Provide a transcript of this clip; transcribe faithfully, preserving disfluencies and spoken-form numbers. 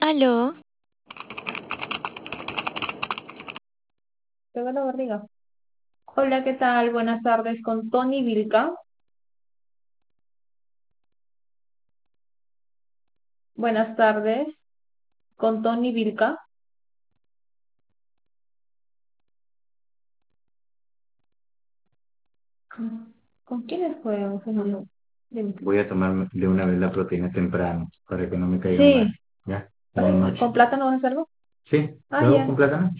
Aló, Tengo la barriga. Hola, ¿qué tal? Buenas tardes con Tony Vilca. Buenas tardes con Tony Vilca. ¿Con con quiénes juegan? Fernando? Dime. Voy a tomar de una vez la proteína temprano para que no me caiga mal. Sí, ¿Ya? Buenas ¿con noches. plátano vas a hacerlo? Sí, Ah, luego con ya. plátano.